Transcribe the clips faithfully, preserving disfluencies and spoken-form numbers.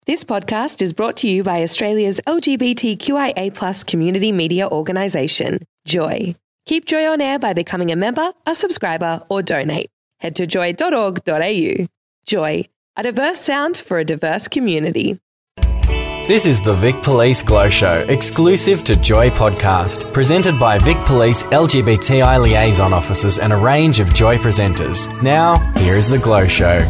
This podcast is brought to you by Australia's L G B T Q I A plus community media organisation, Joy. Keep Joy on air by becoming a member, a subscriber or donate. Head to joy dot org dot a u. Joy, a diverse sound for a diverse community. This is the Vic Police Glow Show, exclusive to Joy Podcast, presented by Vic Police L G B T I liaison officers and a range of Joy presenters. Now, here is the Glow Show.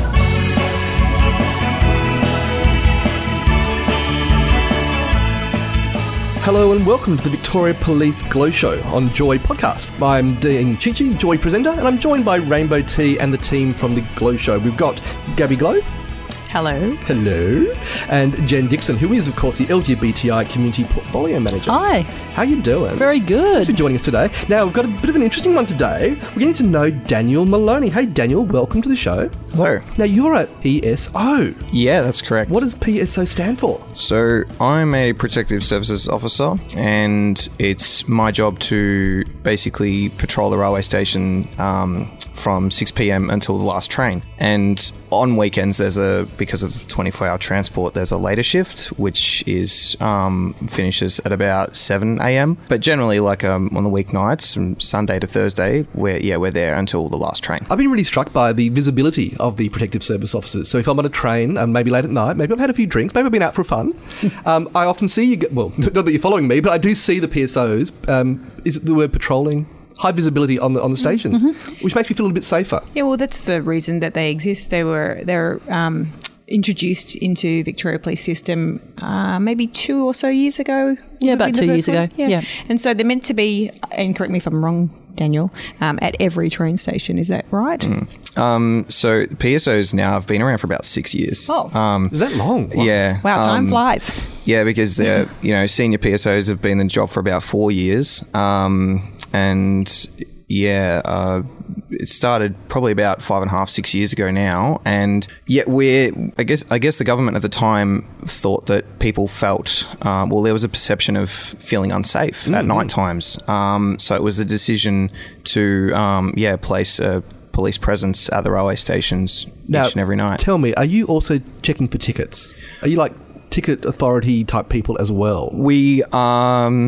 Hello and welcome to the Victoria Police Glow Show on Joy Podcast. I'm Dean Chichi, Joy presenter, and I'm joined by Rainbow T and the team from the Glow Show. We've got Gabby Glow. Hello. Hello. And Jen Dixon, who is, of course, the L G B T I Community Portfolio Manager. Hi. How you doing? Very good. Thanks for joining us today. Now, we've got a bit of an interesting one today. We're getting to know Daniel Maloney. Hey, Daniel, welcome to the show. Hello. Now, you're at P S O. Yeah, that's correct. What does P S O stand for? So, I'm a Protective Services Officer, and it's my job to basically patrol the railway station um, from six p.m. until the last train. And on weekends, there's a, because of twenty-four hour transport, there's a later shift, which is um, finishes at about seven a.m. But generally, like um, on the weeknights, from Sunday to Thursday, we're, yeah, we're there until the last train. I've been really struck by the visibility of the Protective Service Officers. So if I'm on a train, um, maybe late at night, maybe I've had a few drinks, maybe I've been out for fun, um, I often see you, get, well, not that you're following me, but I do see the P S Os, um, is it the word patrolling? High visibility on the on the stations, mm-hmm. which makes me feel a little bit safer. Yeah, well, that's the reason that they exist. They were they're um, introduced into Victoria Police System uh, maybe two or so years ago. Yeah, about two years one? ago. Yeah. yeah, and so they're meant to be. And correct me if I'm wrong, Daniel. Um, at every train station, is that right? Mm. Um, so P S Os now have been around for about six years. Oh, um, is that long? Wow. Yeah. Wow, time um, flies. Yeah, because they're you know senior P S Os have been in the job for about four years, um, and. Yeah, uh, it started probably about five and a half, six years ago now, and yet we're. I guess I guess the government at the time thought that people felt um, well, there was a perception of feeling unsafe mm-hmm. at night times. Um, so it was a decision to um, yeah place a police presence at the railway stations now, each and every night. Tell me, are you also checking for tickets? Are you like ticket authority type people as well? We um.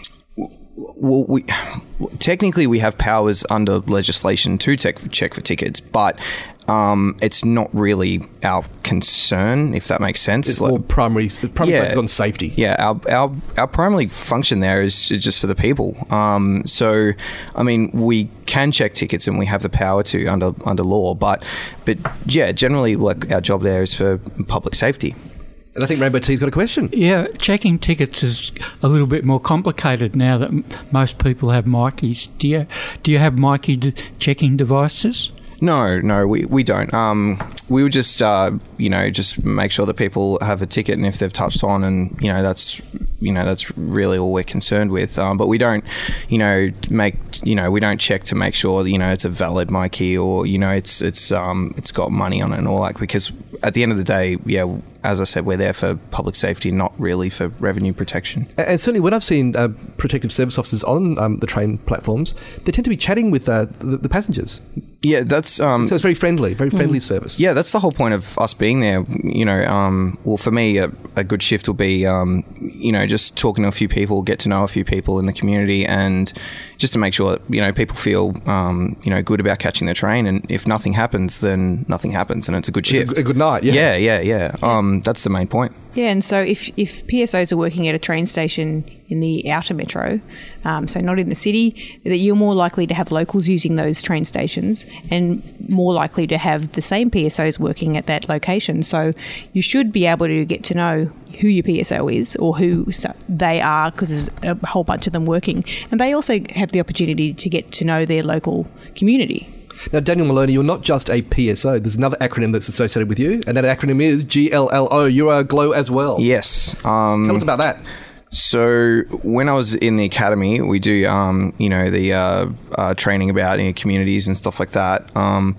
Well, we technically we have powers under legislation to check for, check for tickets, but um, it's not really our concern, if that makes sense. It's like, more primary, primary yeah, focus on safety. Yeah, our, our our primary function there is just for the people. Um, so, I mean, we can check tickets and we have the power to under under law, but but yeah, generally, like our job there is for public safety. And I think Rainbow T's got a question. Yeah, checking tickets is a little bit more complicated now that m- most people have Mikeys. Do you, do you have Mikey d- checking devices? No, no, we, we don't. Um, we would just, uh, you know, just make sure that people have a ticket, and if they've touched on, and you know, that's, you know, that's really all we're concerned with. Um, but we don't, you know, make, you know, we don't check to make sure that, you know, it's a valid Mikey, or you know, it's it's um it's got money on it and all that. Because at the end of the day, yeah, as I said, we're there for public safety, not really for revenue protection. And certainly when I've seen uh, protective service officers on um, the train platforms, they tend to be chatting with uh, the, the passengers. Yeah, that's... Um, so it's very friendly, very friendly mm. service. Yeah, that's the whole point of us being there. You know, um, well, for me, a, a good shift will be, um, you know, just talking to a few people, get to know a few people in the community, and just to make sure that, you know, people feel, um, you know, good about catching the train. And if nothing happens, then nothing happens, and it's a good shift. It's a, a good night, yeah. Yeah, yeah, yeah. Um, that's the main point. Yeah, and so if, if P S Os are working at a train station in the outer metro, um, so not in the city, that you're more likely to have locals using those train stations and more likely to have the same P S Os working at that location. So you should be able to get to know who your P S O is or who they are, because there's a whole bunch of them working. And they also have the opportunity to get to know their local community. Now, Daniel Maloney, you're not just a P S O. There's another acronym that's associated with you, and that acronym is G L L O. You're a Glow as well. Yes. Um, Tell us about that. So when I was in the academy, we do, um, you know, the uh, uh, training about you know, communities and stuff like that. Um,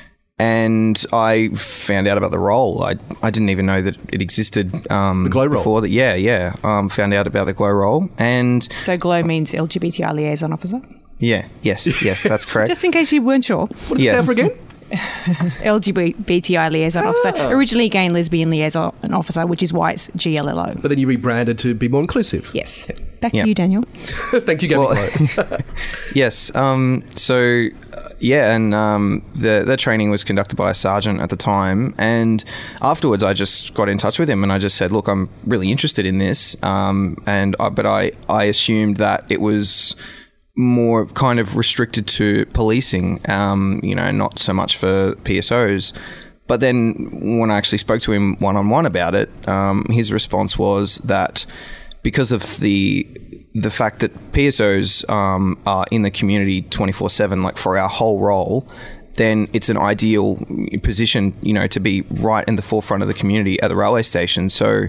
and I found out about the role. I I didn't even know that it existed. Um, the Glow role? Before that, yeah, yeah. Um, found out about the Glow role. And so Glow means L G B T I liaison officer? Yeah, yes, yes, that's correct. Just in case you weren't sure. What does it stand for again? L G B T I liaison Ah. officer. Originally gay and lesbian liaison officer, which is why it's G L L O. But then you rebranded to be more inclusive. Yes. Back Yeah. to you, Daniel. Thank you, Gabby. Well, yes. Um, so, uh, yeah, and um, the the training was conducted by a sergeant at the time, and afterwards, I just got in touch with him, and I just said, "Look, I'm really interested in this," um, and I, but I I assumed that it was more kind of restricted to policing, um, you know, not so much for P S Os. But then when I actually spoke to him one on one about it, um, his response was that because of the the fact that P S Os um, are in the community twenty-four seven, like for our whole role, then it's an ideal position, you know, to be right in the forefront of the community at the railway station. So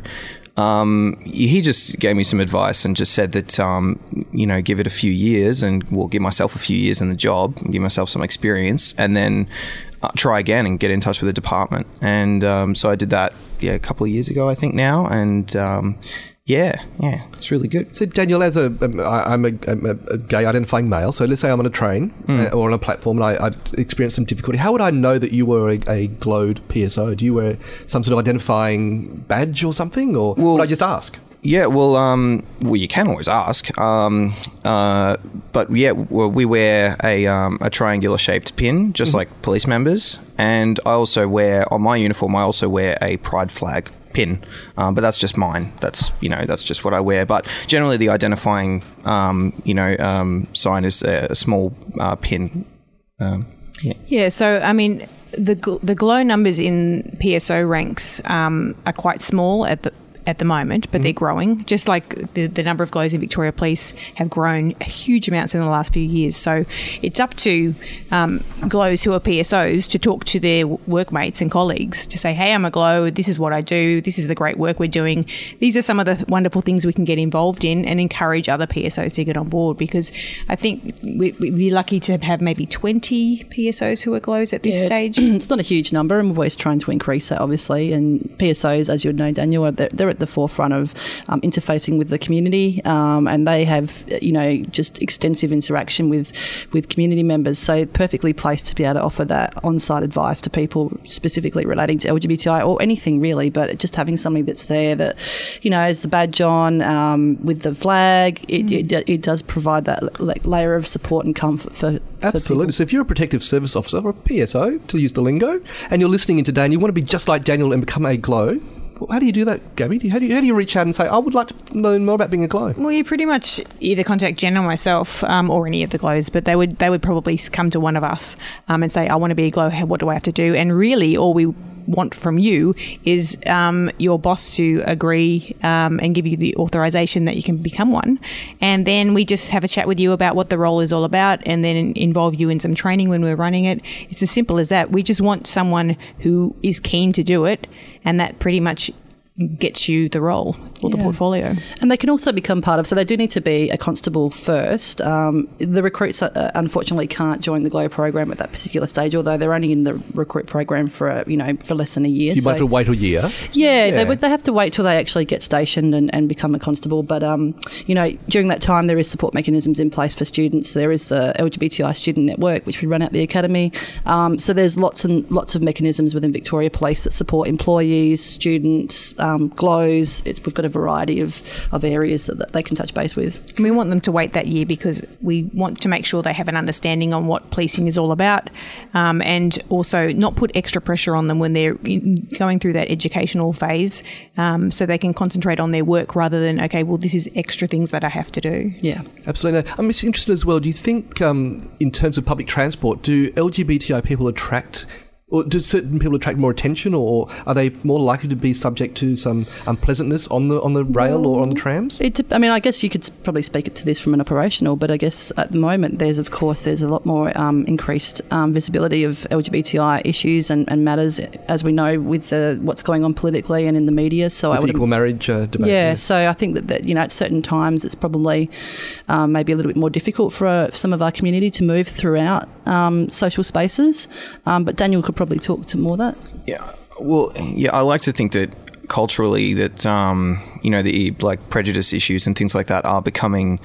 um, he just gave me some advice and just said that, um, you know, give it a few years and we'll give myself a few years in the job and give myself some experience and then uh, try again and get in touch with the department. And um, so I did that, yeah, a couple of years ago, I think now. And um, yeah, yeah, it's really good. So, Daniel, as a, um, I, I'm a, I'm a gay identifying male, so let's say I'm on a train Mm. uh, or on a platform and I, I experienced some difficulty. How would I know that you were a, a glowed P S O? Do you wear some sort of identifying badge or something, or Well- would I just ask? Yeah, well, um, well, you can always ask, um, uh, but yeah, well, we wear a um, a triangular shaped pin, just like police members, and I also wear on my uniform. I also wear a pride flag pin, um, but that's just mine. That's you know that's just what I wear. But generally, the identifying um, you know um, sign is a, a small uh, pin. Um, yeah. Yeah, so I mean, the gl- the glow numbers in P S O ranks um, are quite small at the at the moment, but they're growing. Just like the, the number of glows in Victoria Police have grown huge amounts in the last few years. So it's up to um, glows who are P S Os to talk to their workmates and colleagues to say, hey, I'm a glow, this is what I do, this is the great work we're doing. These are some of the wonderful things we can get involved in and encourage other P S Os to get on board, because I think we, we'd be lucky to have maybe twenty P S Os who are glows at this Yeah, stage. It's not a huge number, and we're always trying to increase that, obviously. And P S Os, as you would know, Daniel, are they're, they're at the forefront of um, interfacing with the community, um, and they have, you know, just extensive interaction with with community members. So perfectly placed to be able to offer that on-site advice to people, specifically relating to L G B T I or anything really. But just having somebody that's there that, you know, has the badge on um, with the flag, it, mm. it, it does provide that like, layer of support and comfort for. Absolutely. So if you're a protective service officer or a P S O, to use the lingo, and you're listening in today and you want to be just like Daniel and become a glow, how do you do that, Gabby? Do you, how, do you, how do you reach out and say, I would like to learn more about being a glow? Well, you pretty much either contact Jen or myself, um, or any of the glows, but they would they would probably come to one of us um, and say, I want to be a glow, what do I have to do? And really all we want from you is um, your boss to agree um, and give you the authorization that you can become one. And then we just have a chat with you about what the role is all about, and then involve you in some training when we're running it. It's as simple as that. We just want someone who is keen to do it, and that pretty much gets you the role or Yeah. the portfolio. And they can also become part of, so they do need to be a constable first. Um, the recruits uh, unfortunately can't join the GLOW program at that particular stage, although they're only in the recruit program for, a, you know, for less than a year. So you might have to wait a year. Yeah, Yeah. They, would, they have to wait till they actually get stationed and, and become a constable. But, um, you know, during that time, there is support mechanisms in place for students. There is the L G B T I student network, which we run at the academy. Um, so there's lots and lots of mechanisms within Victoria Police that support employees, students, um, glows. It's, we've got a variety of, of areas that, that they can touch base with. And we want them to wait that year because we want to make sure they have an understanding on what policing is all about, um, and also not put extra pressure on them when they're in, going through that educational phase, um, so they can concentrate on their work rather than, okay, well, this is extra things that I have to do. Yeah. Absolutely. Now, I'm just interested as well, do you think um, in terms of public transport, do L G B T I people attract, or do certain people attract more attention, or are they more likely to be subject to some unpleasantness on the on the rail or on the trams? It, I mean, I guess you could probably speak to this from an operational, but I guess at the moment there's, of course, there's a lot more um, increased um, visibility of L G B T I issues and, and matters, as we know, with the, what's going on politically and in the media. So With I would equal marriage uh, debate. Yeah, so I think that, that you know, at certain times it's probably um, maybe a little bit more difficult for uh, some of our community to move throughout um, social spaces. Um, but Daniel could probably talk to more of that. Yeah, well, yeah, I like to think that culturally that, um, you know, the like prejudice issues and things like that are becoming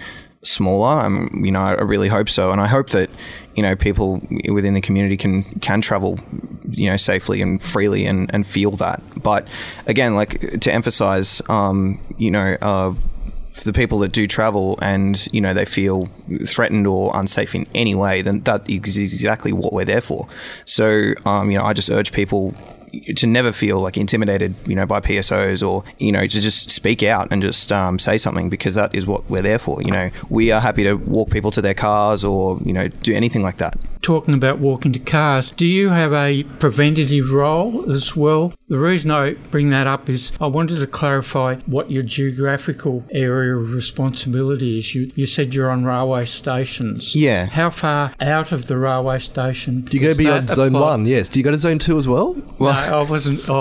smaller. Um, you know, I really hope so, and I hope that you know people within the community can can travel, you know, safely and freely and, and feel that. But again, like to emphasize, um, you know. Uh, for the people that do travel and, you know, they feel threatened or unsafe in any way, then that is exactly what we're there for. So, um, you know, I just urge people to never feel like intimidated, you know, by P S Os or, you know, to just speak out and just um, say something, because that is what we're there for. You know, we are happy to walk people to their cars or, you know, do anything like that. Talking about walking to cars, do you have a preventative role as well? The reason I bring that up is I wanted to clarify what your geographical area of responsibility is. You, you said you're on railway stations. Yeah. How far out of the railway station Do you go beyond zone one? Yes. Do you go to zone two as well? Well, no, I wasn't. Oh,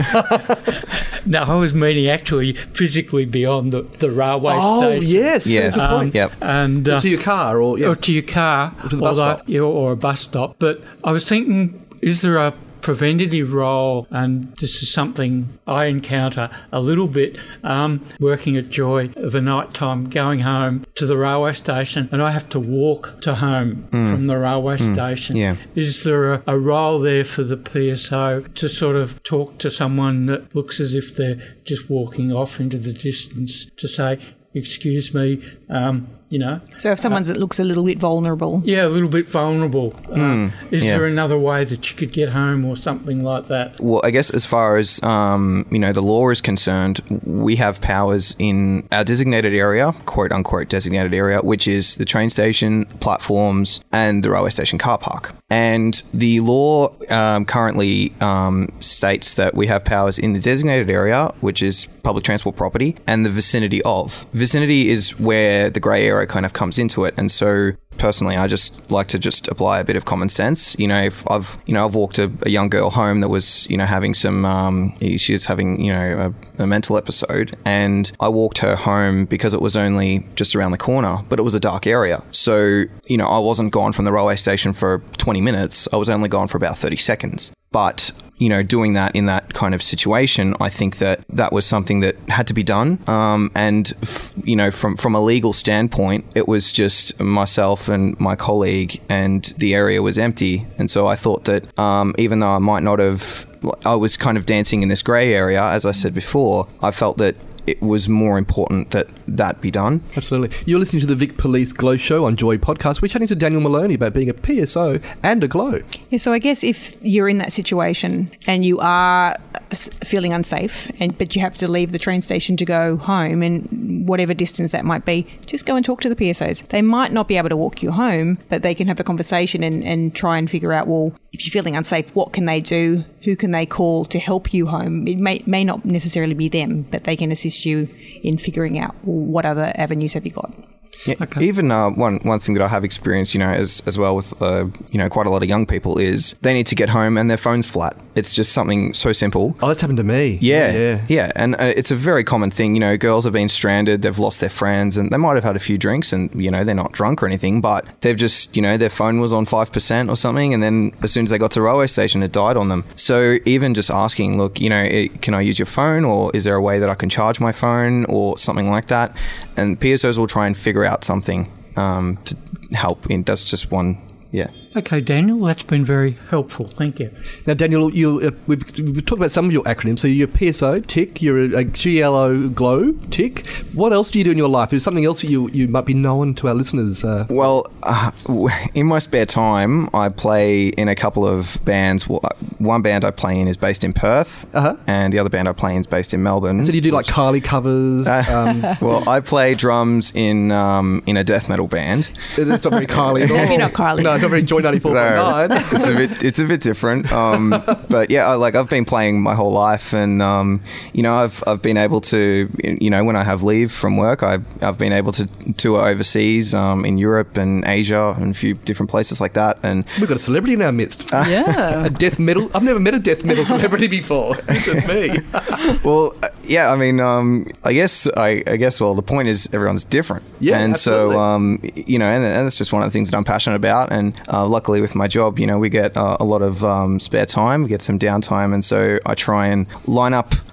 no. no, I was meaning actually physically beyond the, the railway oh, station. Oh, yes. Yes. Good point. Um, yep. And, so uh, to your car or, yeah. or to your car or to the bus although, stop. yeah, or a bus stop. But I was thinking, is there a preventative role, and this is something I encounter a little bit um, working at Joy, of a night time going home to the railway station, and I have to walk to home mm. from the railway mm. station. Yeah. Is there a, a role there for the P S O to sort of talk to someone that looks as if they're just walking off into the distance to say, excuse me, um, you know. So if someone uh, that looks a little bit vulnerable. Yeah, a little bit vulnerable. Um, mm, is yeah. there another way that you could get home or something like that? Well, I guess as far as, um, you know, the law is concerned, we have powers in our designated area, quote unquote designated area, which is the train station, platforms, and the railway station car park. And the law um, currently um, states that we have powers in the designated area, which is public transport property, and the vicinity of. Vicinity is where the grey area kind of comes into it. And so personally, I just like to just apply a bit of common sense. You know, if I've, you know, I've walked a, a young girl home that was, you know, having some, um, she was having, you know, a, a mental episode, and I walked her home because it was only just around the corner, but it was a dark area. So, you know, I wasn't gone from the railway station for twenty minutes. I was only gone for about thirty seconds. But, you know, doing that in that kind of situation, I think that that was something that had to be done. Um, and, f- you know, from, from a legal standpoint, it was just myself and my colleague, and the area was empty. And so I thought that um, even though I might not have, I was kind of dancing in this grey area, as I said before, I felt that it was more important that that be done. Absolutely. You're listening to the Vic Police Glow Show on Joy Podcast. We're chatting to Daniel Maloney about being a P S O and a Glow. Yeah, so I guess if you're in that situation and you are feeling unsafe, and but you have to leave the train station to go home, and whatever distance that might be, just go and talk to the P S Os. They might not be able to walk you home, but they can have a conversation and, and try and figure out, well, if you're feeling unsafe, what can they do? Who can they call to help you home? It may, may not necessarily be them, but they can assist you in figuring out, well, what other avenues have you got. Yeah, okay. Even uh, one one thing that I have experienced, you know, as as well with uh, you know quite a lot of young people, is they need to get home and their phone's flat. It's just something so simple. Oh, that's happened to me. Yeah, yeah, yeah, and uh, it's a very common thing. You know, girls have been stranded, they've lost their friends, and they might have had a few drinks, and you know they're not drunk or anything, but they've just, you know, their phone was on five percent or something, and then as soon as they got to the railway station, it died on them. So even just asking, look, you know, it, can I use your phone, or is there a way that I can charge my phone, or something like that? And P S Os will try and figure out something um, to help. In that's just one, yeah. Okay, Daniel, that's been very helpful. Thank you. Now, Daniel, you uh, we've, we've talked about some of your acronyms. So you're P S O, tick. You're a, a G L O, glow, tick. What else do you do in your life? Is there something else that you, you might be known to our listeners? Uh? Well, uh, in my spare time, I play in a couple of bands. One band I play in is based in Perth, uh-huh. and the other band I play in is based in Melbourne. So do you do like Kylie covers? Uh, um, well, I play drums in um, in a death metal band. It's not very Kylie at all. Maybe not Kylie. No, it's not very Joy ninety-four point nine. No, it's a bit it's a bit different. Um, but yeah, I, like I've been playing my whole life, and um, you know, I've I've been able to, you know, when I have leave from work, I've I've been able to tour overseas, um, in Europe and Asia and a few different places like that. And we've got a celebrity in our midst. Uh, yeah, a death metal. I've never met a death metal celebrity before. It's just me. Well, yeah, I mean, um, I guess I, I guess well, the point is everyone's different. Yeah, and absolutely. so um, you know, and, and that's just one of the things that I'm passionate about. And uh, luckily with my job, you know, we get uh, a lot of um, spare time, we get some downtime, and so I try and line up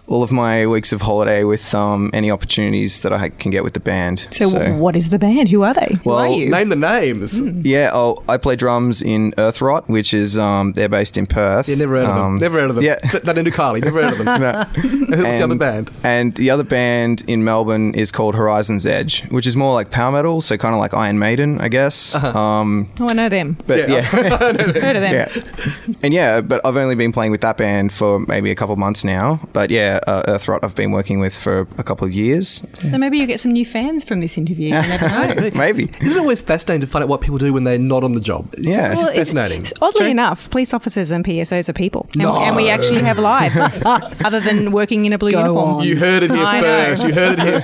all of my weeks of holiday with um, any opportunities that I can get with the band. So, what is the band? Who are they? Who Well, are you? Name the names. Yeah, oh, I play drums in Earthrot, which is um, they're based in Perth. Yeah, never heard of Um, them. Never heard of them. Yeah. That into Carly. Never heard of them. No. Who's the other And- band? And the other band in Melbourne is called Horizon's Edge, which is more like power metal, so kind of like Iron Maiden, I guess. Uh-huh. Um, Oh, I know them. but Yeah. yeah, Heard of them. yeah, and yeah. But I've only been playing with that band for maybe a couple of months now. But yeah, uh, Earthrot I've been working with for a couple of years. So maybe you'll get some new fans from this interview. You never know. Maybe. Isn't it always fascinating to find out what people do when they're not on the job? It's Yeah. just Well, it's- fascinating. it's- Oddly enough, police officers and P S Os are people. And, No. and we actually have lives other than working in a blue Go uniform. on. You heard it here I know. first. You heard it here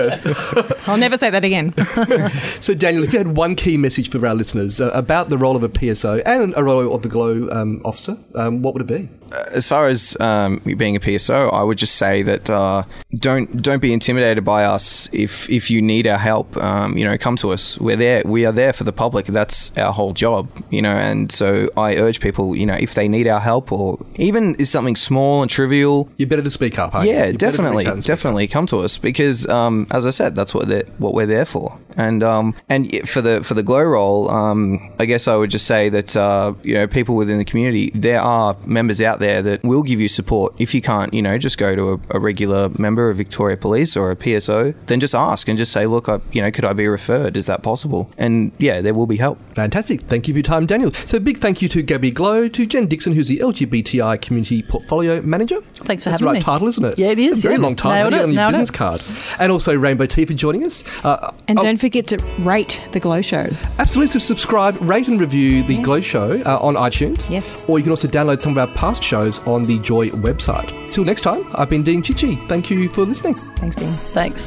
first. I'll never say that again. So, Daniel, if you had one key message for our listeners uh, about the role of a P S O and a role of the Glow um, officer, um, what would it be? As far as um, being a P S O, I would just say that uh, don't don't be intimidated by us. If if you need our help, um, you know, come to us. We're there. We are there for the public. That's our whole job, you know. And so I urge people, you know, if they need our help or even is something small and trivial, You're better to speak up, aren't you? yeah, You're better to definitely, reach out and speak definitely come to us because, um, as I said, that's what they what we're there for. And um, and for the for the Glow role, um, I guess I would just say that uh, you know, people within the community, there are members out there that will give you support. If you can't, you know, just go to a, a regular member of Victoria Police or a P S O, then just ask and just say, look, I, you know, could I be referred? Is that possible? And yeah, there will be help. Fantastic. Thank you for your time, Daniel. So big thank you to Gabby Glow, to Jen Dixon, who's the L G B T I Community Portfolio Manager. Thanks for That's having the right me. title, isn't it? Yeah, it is, A very yeah. long title. Nailed How do you get it, on your nailed business it. card. And also Rainbow Tea for joining us. Uh, And oh, don't forget to rate The Glow Show. absolutely, so subscribe, rate and review the Glow Show uh, on iTunes. Yes. Or you can also download some of our past shows on the Joy website. Till next time, I've been Dean Chichi. Thank you for listening. Thanks, Dean. Thanks.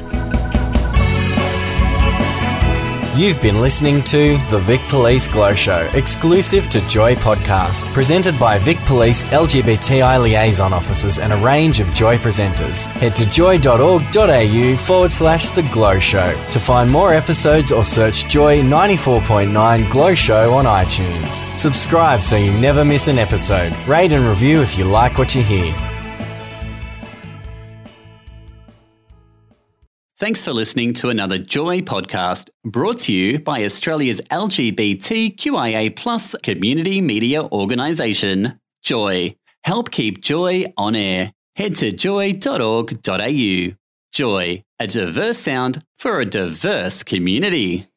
You've been listening to The Vic Police Glow Show, exclusive to Joy Podcast, presented by Vic Police L G B T I liaison officers and a range of Joy presenters. Head to joy.org.au forward slash The Glow Show to find more episodes or search Joy ninety-four point nine Glow Show on iTunes. Subscribe so you never miss an episode. Rate and review if you like what you hear. Thanks for listening to another Joy podcast brought to you by Australia's L G B T Q I A plus community media organisation, Joy. Help keep Joy on air. Head to joy dot org dot a u. Joy, a diverse sound for a diverse community.